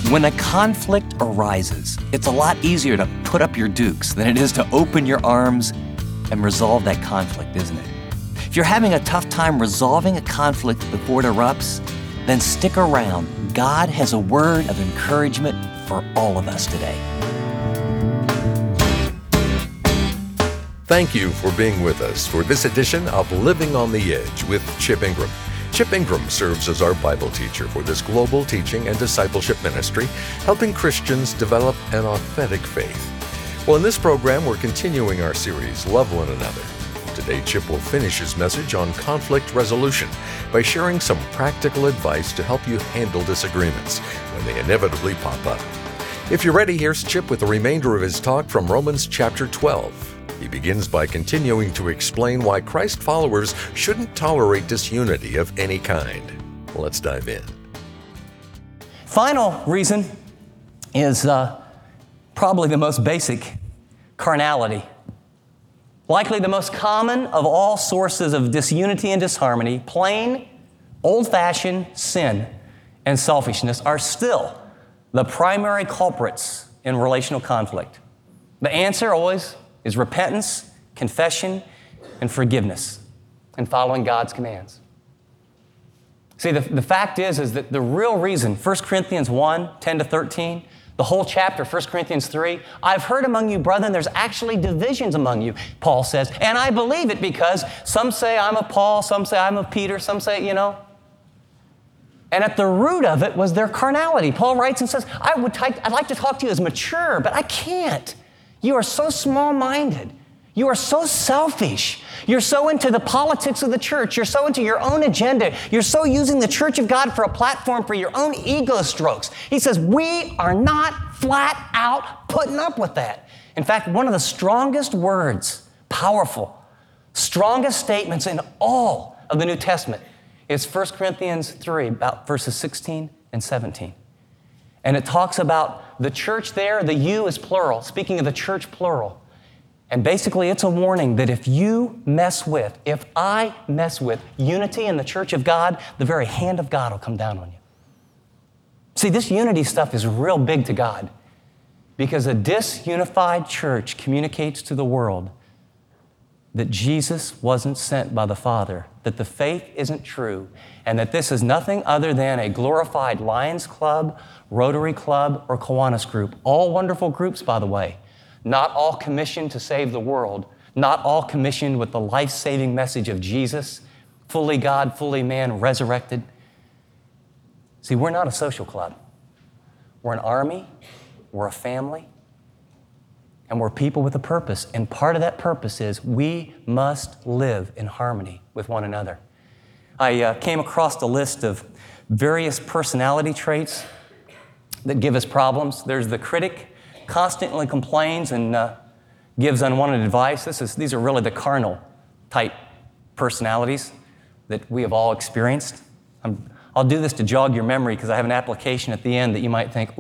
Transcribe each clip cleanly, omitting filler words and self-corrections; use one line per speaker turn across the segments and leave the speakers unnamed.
When a conflict arises, it's a lot easier to put up your dukes than it is to open your arms and resolve that conflict, isn't it? If you're having a tough time resolving a conflict before it erupts, then stick around. God has a word of encouragement for all of us today.
Thank you for being with us for this edition of Living on the Edge with Chip Ingram. Chip Ingram serves as our Bible teacher for this global teaching and discipleship ministry, helping Christians develop an authentic faith. Well, in this program, we're continuing our series, Love One Another. Today, Chip will finish his message on conflict resolution by sharing some practical advice to help you handle disagreements when they inevitably pop up. If you're ready, here's Chip with the remainder of his talk from Romans chapter 12. He begins by continuing to explain why Christ followers shouldn't tolerate disunity of any kind. Let's dive in.
Final reason is probably the most basic: carnality. Likely the most common of all sources of disunity and disharmony, plain, old-fashioned sin and selfishness are still the primary culprits in relational conflict. The answer always is repentance, confession, and forgiveness, and following God's commands. See, the fact is that the real reason, 1 Corinthians 1, 10-13, the whole chapter, 1 Corinthians 3, I've heard among you, brethren, there's actually divisions among you, Paul says, and I believe it because some say I'm of Paul, some say I'm of Peter, some say, And at the root of it was their carnality. Paul writes and says, I'd like to talk to you as mature, but I can't. You are so small-minded. You are so selfish. You're so into the politics of the church. You're so into your own agenda. You're so using the church of God for a platform for your own ego strokes. He says, we are not flat out putting up with that. In fact, one of the strongest words, powerful, strongest statements in all of the New Testament is 1 Corinthians 3, about verses 16 and 17. And it talks about the church there, the you is plural, speaking of the church plural. And basically it's a warning that if I mess with unity in the church of God, the very hand of God will come down on you. See, this unity stuff is real big to God because a disunified church communicates to the world that Jesus wasn't sent by the Father, that the faith isn't true, and that this is nothing other than a glorified Lions Club, Rotary Club, or Kiwanis group. All wonderful groups, by the way. Not all commissioned to save the world. Not all commissioned with the life-saving message of Jesus, fully God, fully man, resurrected. See, we're not a social club. We're an army. We're a family. And we're people with a purpose. And part of that purpose is we must live in harmony with one another. I came across a list of various personality traits that give us problems. There's the critic, constantly complains and gives unwanted advice. These are really the carnal type personalities that we have all experienced. I'll do this to jog your memory because I have an application at the end that you might think,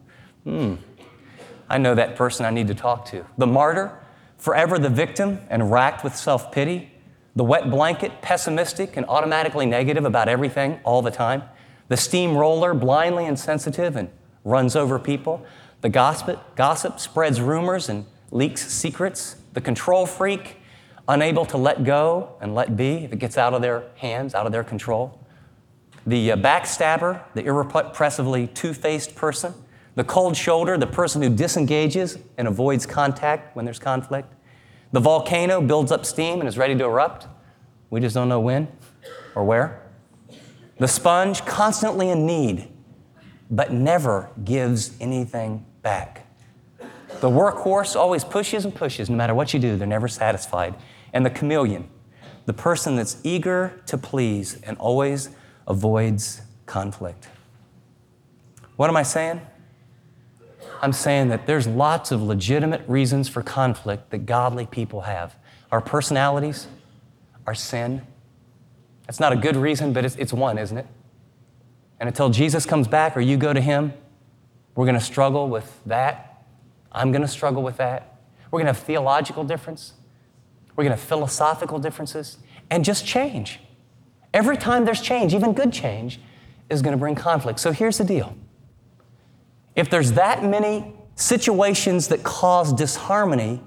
I know that person I need to talk to. The martyr, forever the victim and racked with self-pity. The wet blanket, pessimistic and automatically negative about everything all the time. The steamroller, blindly insensitive and runs over people. The gossip spreads rumors and leaks secrets. The control freak, unable to let go and let be if it gets out of their hands, out of their control. The backstabber, the irrepressibly two-faced person. The cold shoulder, the person who disengages and avoids contact when there's conflict. The volcano builds up steam and is ready to erupt. We just don't know when or where. The sponge, constantly in need, but never gives anything back. The workhorse always pushes and pushes. No matter what you do, they're never satisfied. And the chameleon, the person that's eager to please and always avoids conflict. What am I saying? I'm saying that there's lots of legitimate reasons for conflict that godly people have. Our personalities, our sin. That's not a good reason, but it's one, isn't it? And until Jesus comes back or you go to Him, we're going to struggle with that. I'm going to struggle with that. We're going to have theological difference. We're going to have philosophical differences. And just change. Every time there's change, even good change, is going to bring conflict. So here's the deal. if there's that many situations that cause disharmony,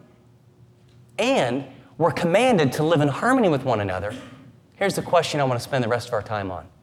and we're commanded to live in harmony with one another, here's the question I want to spend the rest of our time on.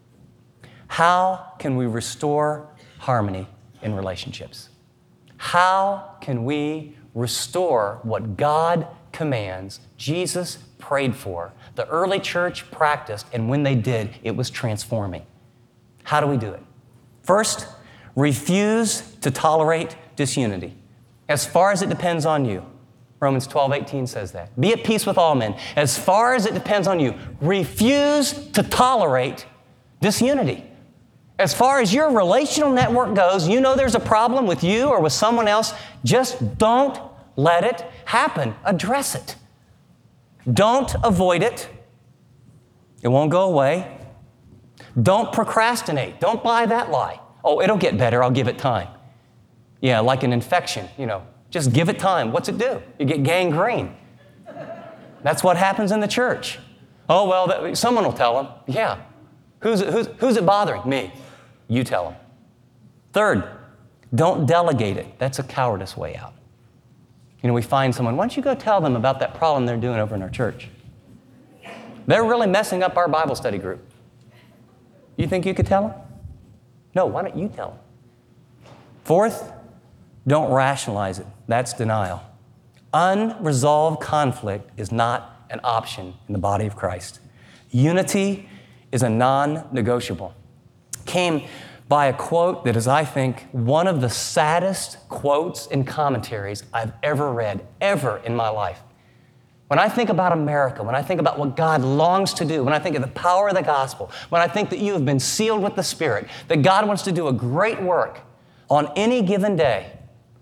How can we restore harmony in relationships? How can we restore what God commands, Jesus prayed for, the early church practiced, and when they did, it was transforming? How do we do it? First, refuse to tolerate disunity as far as it depends on you. Romans 12:18 says that. Be at peace with all men. As far as it depends on you, refuse to tolerate disunity. As far as your relational network goes, you know there's a problem with you or with someone else, just don't let it happen. Address it. Don't avoid it. It won't go away. Don't procrastinate. Don't buy that lie. Oh, it'll get better. I'll give it time. Yeah, like an infection, just give it time. What's it do? You get gangrene. That's what happens in the church. Oh, well, someone will tell them. Yeah. Who's it bothering? Me. You tell them. Third, don't delegate it. That's a cowardice way out. We find someone, why don't you go tell them about that problem they're doing over in our church? They're really messing up our Bible study group. You think you could tell them? No, why don't you tell them? Fourth, don't rationalize it. That's denial. Unresolved conflict is not an option in the body of Christ. Unity is a non-negotiable. Came by a quote that is, I think, one of the saddest quotes and commentaries I've ever read, ever in my life. When I think about America, when I think about what God longs to do, when I think of the power of the gospel, when I think that you have been sealed with the Spirit, that God wants to do a great work on any given day,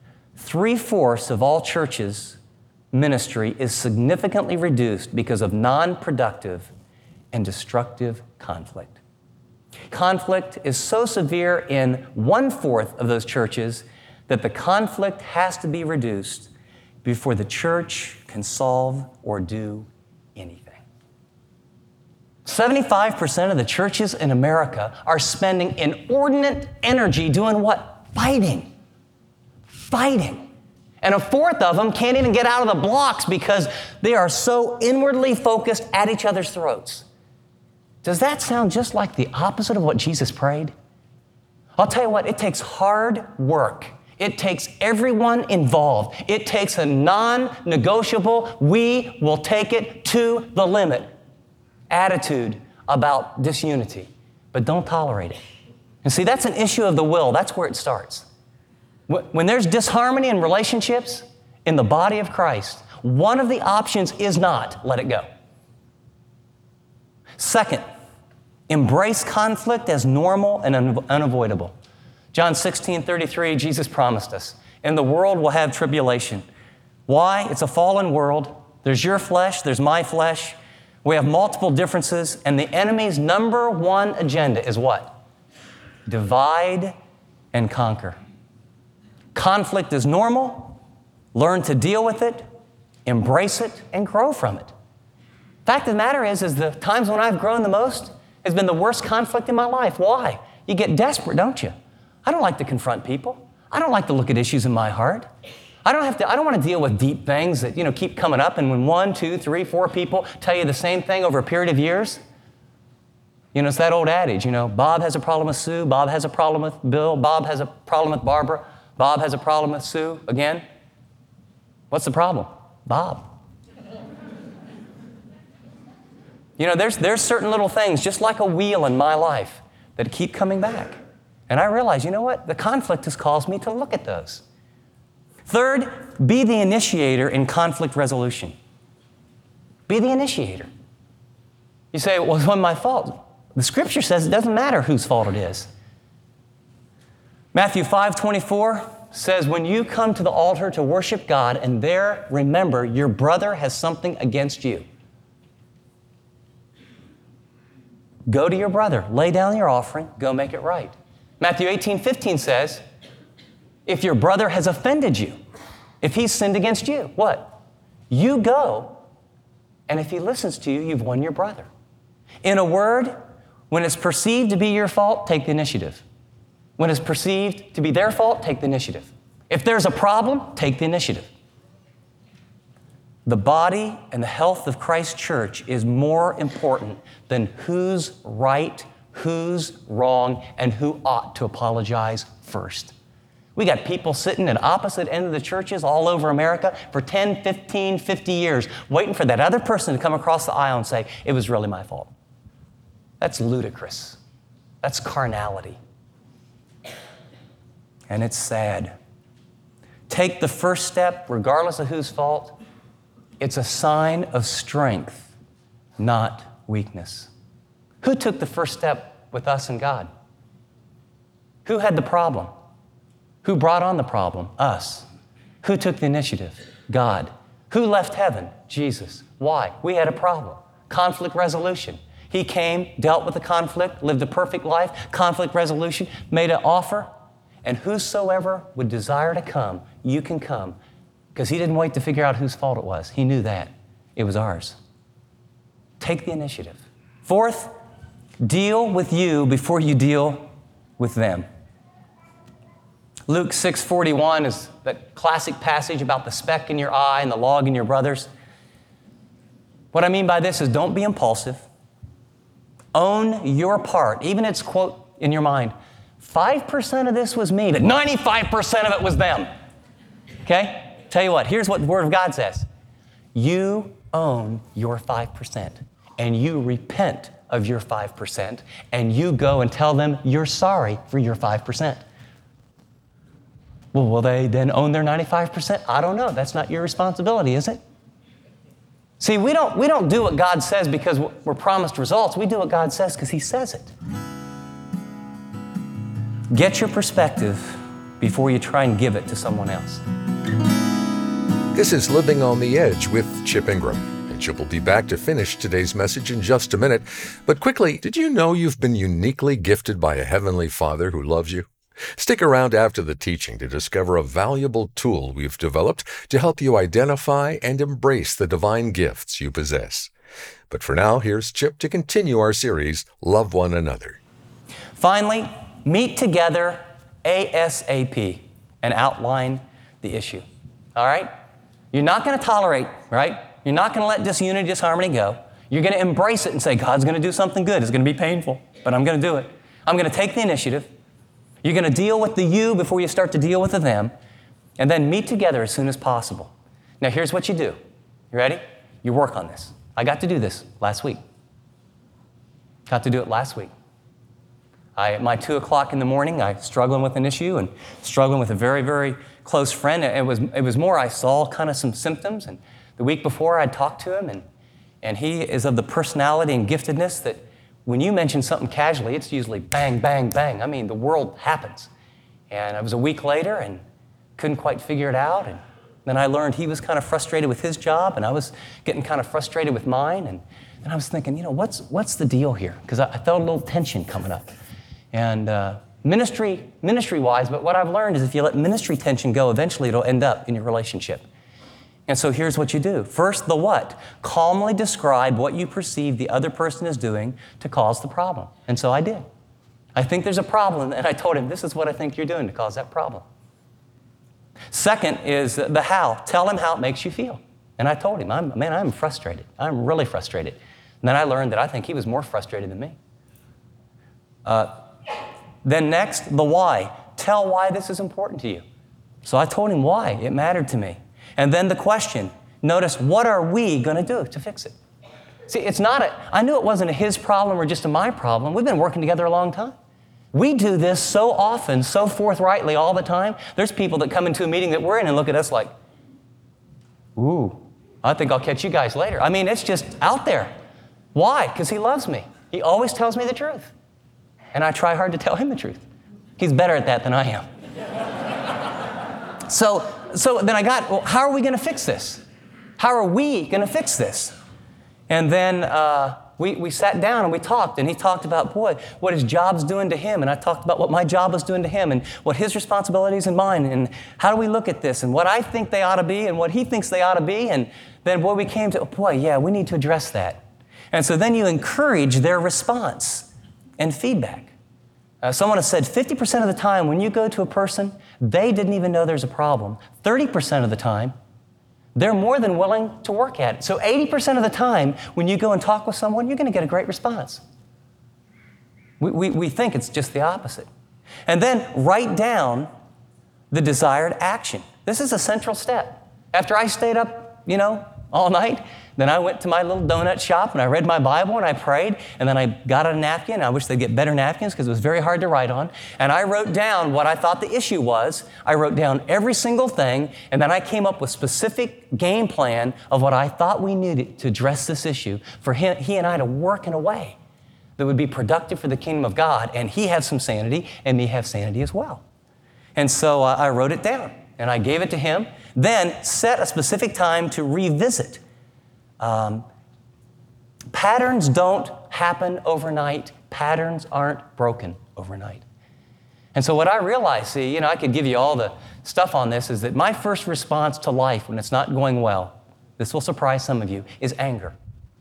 3/4 of all churches' ministry is significantly reduced because of non-productive and destructive conflict. Conflict is so severe in 1/4 of those churches that the conflict has to be reduced before the church can solve or do anything. 75% of the churches in America are spending inordinate energy doing what? Fighting. And 1/4 of them can't even get out of the blocks because they are so inwardly focused at each other's throats. Does that sound just like the opposite of what Jesus prayed? I'll tell you what, it takes hard work. It takes everyone involved. It takes a non-negotiable, we will take it to the limit attitude about disunity, but don't tolerate it. And see, that's an issue of the will. That's where it starts. When there's disharmony in relationships in the body of Christ, one of the options is not let it go. Second, embrace conflict as normal and unavoidable. John 16:33, Jesus promised us, in the world we'll have tribulation. Why? It's a fallen world. There's your flesh, there's my flesh. We have multiple differences, and the enemy's number one agenda is what? Divide and conquer. Conflict is normal. Learn to deal with it, embrace it, and grow from it. Fact of the matter is the times when I've grown the most has been the worst conflict in my life. Why? You get desperate, don't you? I don't like to confront people. I don't like to look at issues in my heart. I don't want to deal with deep things that, keep coming up, and when 1, 2, 3, 4 people tell you the same thing over a period of years, it's that old adage, Bob has a problem with Sue, Bob has a problem with Bill, Bob has a problem with Barbara, Bob has a problem with Sue again. What's the problem? Bob. There's certain little things, just like a wheel in my life, that keep coming back. And I realize, the conflict has caused me to look at those. Third, be the initiator in conflict resolution. Be the initiator. You say, well, it's not my fault. The Scripture says it doesn't matter whose fault it is. Matthew 5:24 says, when you come to the altar to worship God and there remember your brother has something against you, go to your brother, lay down your offering, go make it right. Matthew 18:15 says, if your brother has offended you, if he's sinned against you, what? You go, and if he listens to you, you've won your brother. In a word, when it's perceived to be your fault, take the initiative. When it's perceived to be their fault, take the initiative. If there's a problem, take the initiative. The body and the health of Christ's church is more important than who's right, who's wrong, and who ought to apologize first. We got people sitting at opposite ends of the churches all over America for 10, 15, 50 years, waiting for that other person to come across the aisle and say, it was really my fault. That's ludicrous. That's carnality. And it's sad. Take the first step, regardless of whose fault. It's a sign of strength, not weakness. Who took the first step with us and God? Who had the problem? Who brought on the problem? Us. Who took the initiative? God. Who left heaven? Jesus. Why? We had a problem. Conflict resolution. He came, dealt with the conflict, lived a perfect life, conflict resolution, made an offer, and whosoever would desire to come, you can come, because he didn't wait to figure out whose fault it was. He knew that. It was ours. Take the initiative. Fourth, deal with you before you deal with them. Luke 6:41 is that classic passage about the speck in your eye and the log in your brother's. What I mean by this is don't be impulsive. Own your part. Even it's, quote, in your mind, 5% of this was me, but 95% of it was them. Okay? Tell you what, here's what the Word of God says. You own your 5%, and you repent of your 5%, and you go and tell them you're sorry for your 5%. Well, will they then own their 95%? I don't know. That's not your responsibility, is it? See, we don't do what God says because we're promised results. We do what God says because He says it. Get your perspective before you try and give it to someone else.
This is Living on the Edge with Chip Ingram. And Chip will be back to finish today's message in just a minute. But quickly, did you know you've been uniquely gifted by a Heavenly Father who loves you? Stick around after the teaching to discover a valuable tool we've developed to help you identify and embrace the divine gifts you possess. But for now, here's Chip to continue our series, Love One Another.
Finally, meet together ASAP and outline the issue. All right? You're not going to tolerate, right? You're not going to let disunity, disharmony go. You're going to embrace it and say, God's going to do something good. It's going to be painful, but I'm going to do it. I'm going to take the initiative. You're going to deal with the you before you start to deal with the them, and then meet together as soon as possible. Now, here's what you do. You ready? You work on this. I got to do this last week. Got to do it last week. At my 2 o'clock in the morning, I was struggling with an issue and struggling with a very, very close friend. It was more I saw kind of some symptoms, and the week before I'd talked to him, and he is of the personality and giftedness that when you mention something casually, it's usually bang, bang, bang. I mean, the world happens. And it was a week later and couldn't quite figure it out. And then I learned he was kind of frustrated with his job, and I was getting kind of frustrated with mine. And I was thinking, what's the deal here? Because I felt a little tension coming up. And ministry-wise, but what I've learned is if you let ministry tension go, eventually it'll end up in your relationship. And so here's what you do. First, the what? Calmly describe what you perceive the other person is doing to cause the problem. And so I did. I think there's a problem, and I told him, this is what I think you're doing to cause that problem. Second is the how. Tell him how it makes you feel. And I told him, I'm frustrated. I'm really frustrated. And then I learned that I think he was more frustrated than me. Then next, the why. Tell why this is important to you. So I told him why it mattered to me. And then the question, notice, what are we going to do to fix it? See, I knew it wasn't a his problem or just a my problem. We've been working together a long time. We do this so often, so forthrightly all the time. There's people that come into a meeting that we're in and look at us like, ooh, I think I'll catch you guys later. I mean, it's just out there. Why? Because he loves me. He always tells me the truth. And I try hard to tell him the truth. He's better at that than I am. So then how are we going to fix this? How are we going to fix this? And then we sat down and we talked, and he talked about, what his job's doing to him, and I talked about what my job was doing to him, and what his responsibilities and mine, and how do we look at this, and what I think they ought to be, and what he thinks they ought to be, and then we came to, we need to address that. And so then you encourage their response and feedback. Someone has said 50% of the time when you go to a person, they didn't even know there's a problem. 30% of the time, they're more than willing to work at it. So 80% of the time, when you go and talk with someone, you're going to get a great response. We think it's just the opposite. And then write down the desired action. This is a central step. After I stayed up, all night, then I went to my little donut shop and I read my Bible and I prayed, and then I got a napkin. I wish they'd get better napkins because it was very hard to write on. And I wrote down what I thought the issue was. I wrote down every single thing, and then I came up with specific game plan of what I thought we needed to address this issue for he and I to work in a way that would be productive for the kingdom of God, and he had some sanity and me have sanity as well. And so I wrote it down and I gave it to him. Then set a specific time to revisit. Patterns don't happen overnight. Patterns aren't broken overnight. And so what I realized, I could give you all the stuff on this, is that my first response to life when it's not going well, this will surprise some of you, is anger.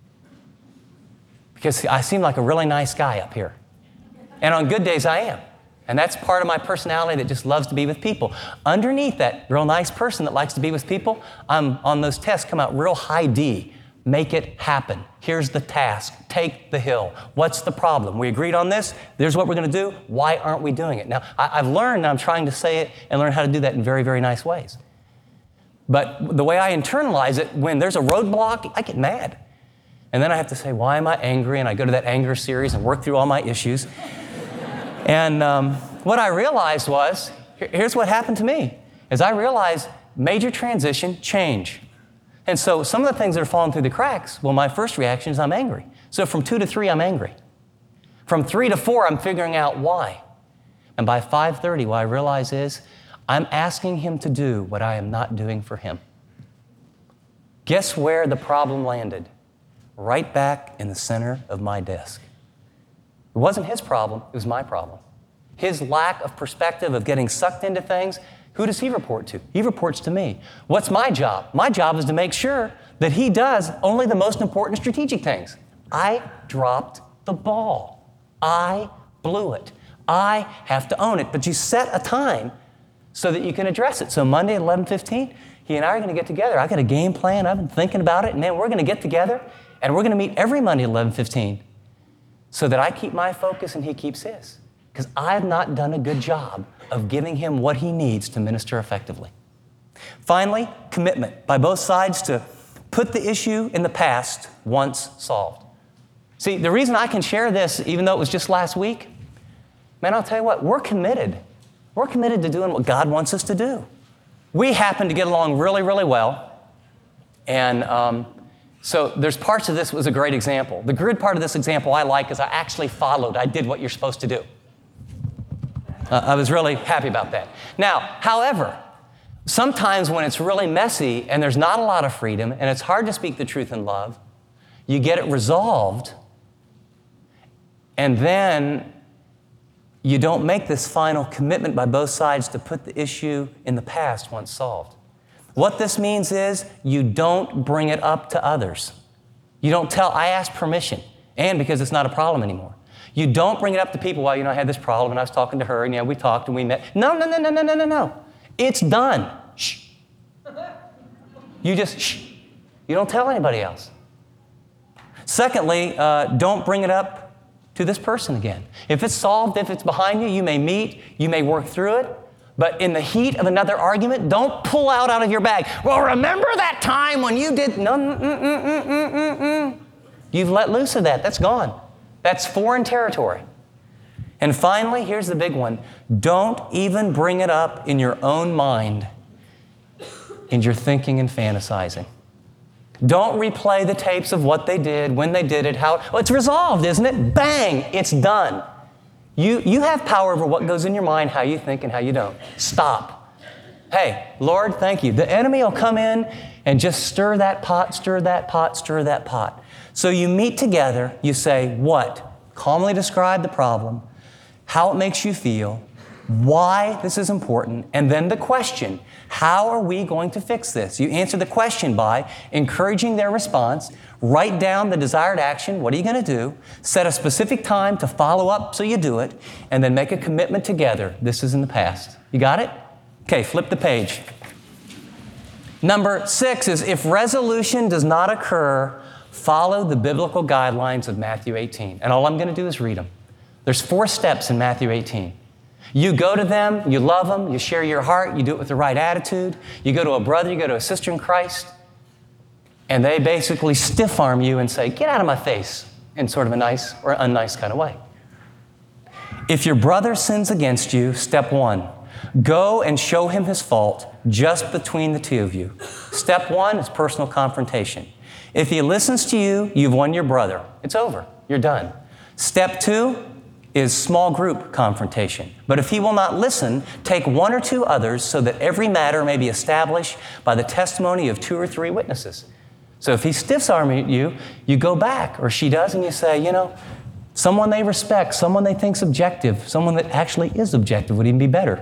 Because I seem like a really nice guy up here. And on good days I am. And that's part of my personality that just loves to be with people. Underneath that real nice person that likes to be with people, I'm on those tests come out real high D. Make it happen. Here's the task. Take the hill. What's the problem? We agreed on this. There's what we're going to do. Why aren't we doing it? Now, I've learned, I'm trying to say it and learn how to do that in very, very nice ways. But the way I internalize it, when there's a roadblock, I get mad. And then I have to say, why am I angry? And I go to that anger series and work through all my issues. And what I realized was, here's what happened to me, is I realized major transition, change. And so some of the things that are falling through the cracks, well, my first reaction is I'm angry. So from 2 to 3, I'm angry. From 3 to 4, I'm figuring out why. And by 5:30, what I realize is I'm asking him to do what I am not doing for him. Guess where the problem landed? Right back in the center of my desk. It wasn't his problem, it was my problem. His lack of perspective of getting sucked into things, who does he report to? He reports to me. What's my job? My job is to make sure that he does only the most important strategic things. I dropped the ball. I blew it. I have to own it. But you set a time so that you can address it. So Monday at 11:15, he and I are going to get together. I got a game plan. I've been thinking about it. And then we're going to get together and we're going to meet every Monday at 11:15 so that I keep my focus and he keeps his. Because I've not done a good job of giving him what he needs to minister effectively. Finally, commitment by both sides to put the issue in the past once solved. See, the reason I can share this, even though it was just last week, man, I'll tell you what, we're committed. We're committed to doing what God wants us to do. We happen to get along really, really well. And so there's parts of this was a great example. The grid part of this example I like is I actually followed. I did what you're supposed to do. I was really happy about that. Now, however, sometimes when it's really messy and there's not a lot of freedom and it's hard to speak the truth in love, you get it resolved and then you don't make this final commitment by both sides to put the issue in the past once solved. What this means is you don't bring it up to others. You don't tell, I asked permission, and because it's not a problem anymore. You don't bring it up to people, well, I had this problem and I was talking to her and we talked and we met. No. It's done. Shh. You just shh. You don't tell anybody else. Secondly, don't bring it up to this person again. If it's solved, if it's behind you, you may meet, you may work through it, but in the heat of another argument, don't pull out of your bag. Well, remember that time when you did, You've let loose of that. That's gone. That's foreign territory. And finally, here's the big one. Don't even bring it up in your own mind, in your thinking and fantasizing. Don't replay the tapes of what they did, when they did it, how. Well, it's resolved, isn't it? Bang, it's done. You have power over what goes in your mind, how you think and how you don't. Stop. Hey, Lord, thank you. The enemy will come in and just stir that pot, stir that pot, stir that pot. So you meet together, you say what? Calmly describe the problem, how it makes you feel, why this is important, and then the question, how are we going to fix this? You answer the question by encouraging their response, write down the desired action, what are you going to do, set a specific time to follow up so you do it, and then make a commitment together. This is in the past. You got it? Okay, flip the page. Number 6 is if resolution does not occur, follow the biblical guidelines of Matthew 18. And all I'm going to do is read them. There's 4 steps in Matthew 18. You go to them, you love them, you share your heart, you do it with the right attitude. You go to a brother, you go to a sister in Christ, and they basically stiff-arm you and say, get out of my face, in sort of a nice or unnice kind of way. If your brother sins against you, step 1, go and show him his fault just between the two of you. Step 1 is personal confrontation. If he listens to you, you've won your brother. It's over. You're done. Step 2 is small group confrontation. But if he will not listen, take 1 or 2 others so that every matter may be established by the testimony of 2 or 3 witnesses. So if he stiffs-arming you, you go back, or she does, and you say, someone they respect, someone they think's objective, someone that actually is objective would even be better.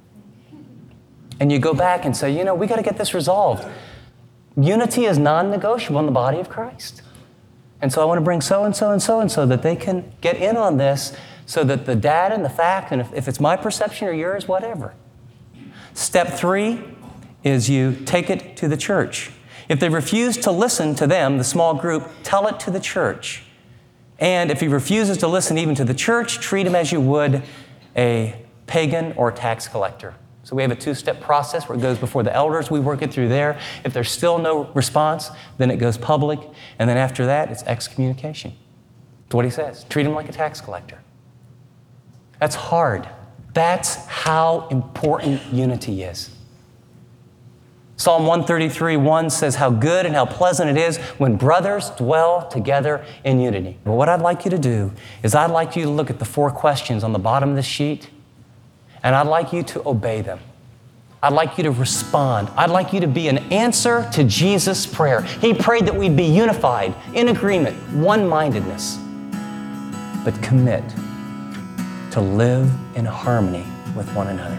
And you go back and say, we got to get this resolved. Unity is non-negotiable in the body of Christ. And so I want to bring so-and-so and so-and-so that they can get in on this so that the data and the fact, and if it's my perception or yours, whatever. Step 3 is you take it to the church. If they refuse to listen to them, the small group, tell it to the church. And if he refuses to listen even to the church, treat him as you would a pagan or tax collector. So we have a 2-step process where it goes before the elders. We work it through there. If there's still no response, then it goes public. And then after that, it's excommunication. That's what he says. Treat him like a tax collector. That's hard. That's how important unity is. Psalm 133:1 says how good and how pleasant it is when brothers dwell together in unity. But what I'd like you to do is I'd like you to look at the 4 questions on the bottom of the sheet, and I'd like you to obey them. I'd like you to respond. I'd like you to be an answer to Jesus' prayer. He prayed that we'd be unified, in agreement, one-mindedness, but commit to live in harmony with one another.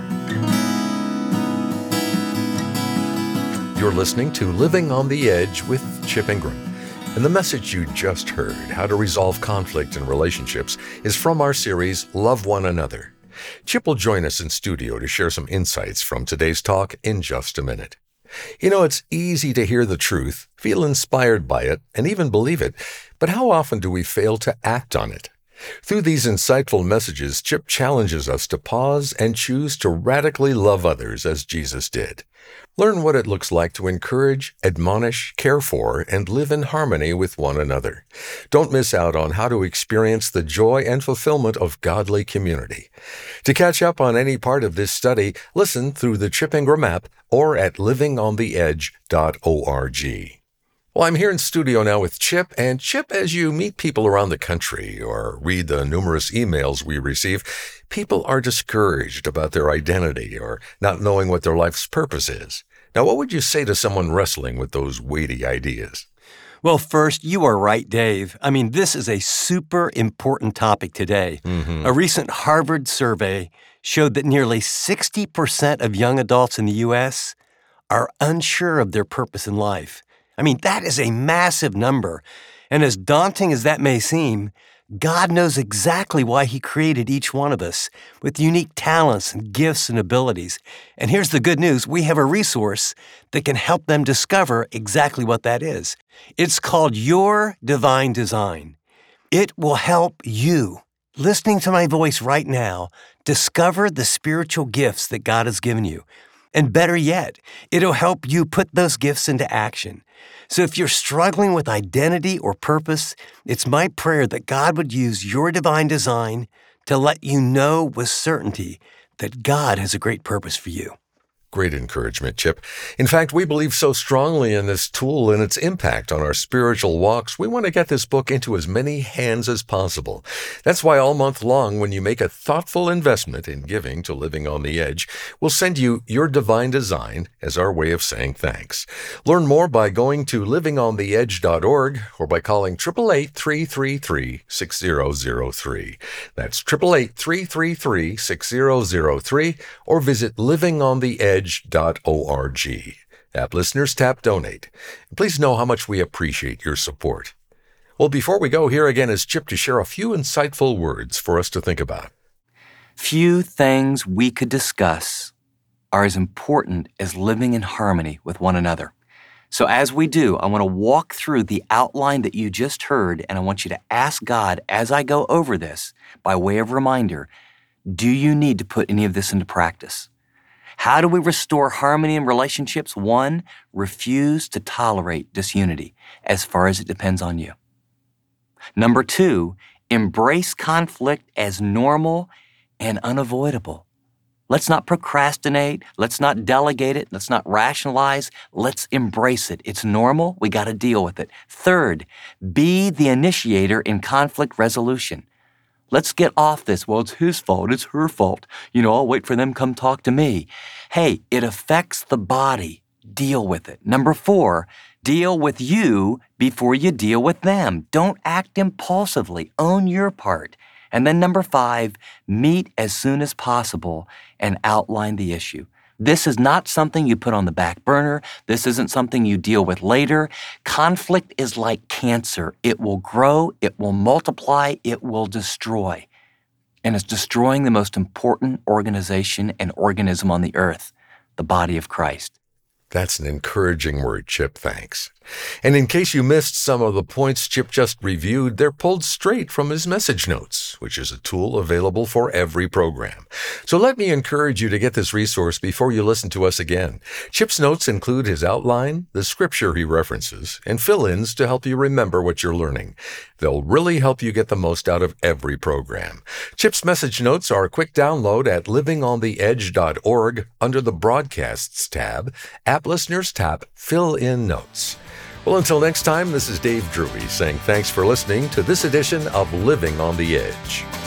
You're listening to Living on the Edge with Chip Ingram. And the message you just heard, how to resolve conflict in relationships, is from our series, Love One Another. Chip will join us in studio to share some insights from today's talk in just a minute. It's easy to hear the truth, feel inspired by it, and even believe it, but how often do we fail to act on it? Through these insightful messages, Chip challenges us to pause and choose to radically love others as Jesus did. Learn what it looks like to encourage, admonish, care for, and live in harmony with one another. Don't miss out on how to experience the joy and fulfillment of godly community. To catch up on any part of this study, listen through the Chip Ingram app or at livingontheedge.org. Well, I'm here in studio now with Chip, and Chip, as you meet people around the country or read the numerous emails we receive, people are discouraged about their identity or not knowing what their life's purpose is. Now, what would you say to someone wrestling with those weighty ideas?
Well, first, you are right, Dave. This is a super important topic today. A recent Harvard survey showed that nearly 60% of young adults in the U.S. are unsure of their purpose in life. That is a massive number. And as daunting as that may seem, God knows exactly why He created each one of us with unique talents and gifts and abilities. And here's the good news. We have a resource that can help them discover exactly what that is. It's called Your Divine Design. It will help you, listening to my voice right now, discover the spiritual gifts that God has given you. And better yet, it'll help you put those gifts into action. So if you're struggling with identity or purpose, it's my prayer that God would use Your Divine Design to let you know with certainty that God has a great purpose for you.
Great encouragement, Chip. In fact, we believe so strongly in this tool and its impact on our spiritual walks, we want to get this book into as many hands as possible. That's why all month long, when you make a thoughtful investment in giving to Living on the Edge, we'll send you Your Divine Design as our way of saying thanks. Learn more by going to livingontheedge.org or by calling 888-333-6003. That's 888-333-6003 or visit livingontheedge.org. App listeners, tap Donate. Please know how much we appreciate your support. Well, before we go, here again is Chip to share a few insightful words for us to think about.
Few things we could discuss are as important as living in harmony with one another. So as we do, I want to walk through the outline that you just heard, and I want you to ask God as I go over this, by way of reminder, do you need to put any of this into practice? How do we restore harmony in relationships? 1, refuse to tolerate disunity as far as it depends on you. Number 2, embrace conflict as normal and unavoidable. Let's not procrastinate. Let's not delegate it. Let's not rationalize. Let's embrace it. It's normal. We got to deal with it. 3rd, be the initiator in conflict resolution. Let's get off this. Well, it's his fault. It's her fault. I'll wait for them to come talk to me. Hey, it affects the body. Deal with it. Number 4, deal with you before you deal with them. Don't act impulsively. Own your part. And then number 5, meet as soon as possible and outline the issue. This is not something you put on the back burner. This isn't something you deal with later. Conflict is like cancer. It will grow, it will multiply, it will destroy. And it's destroying the most important organization and organism on the earth, the body of Christ.
That's an encouraging word, Chip. Thanks. And in case you missed some of the points Chip just reviewed, they're pulled straight from his message notes, which is a tool available for every program. So let me encourage you to get this resource before you listen to us again. Chip's notes include his outline, the scripture he references, and fill-ins to help you remember what you're learning. They'll really help you get the most out of every program. Chip's message notes are a quick download at livingontheedge.org under the Broadcasts tab. App listeners, tap Fill in Notes. Well, until next time, this is Dave Drury saying thanks for listening to this edition of Living on the Edge.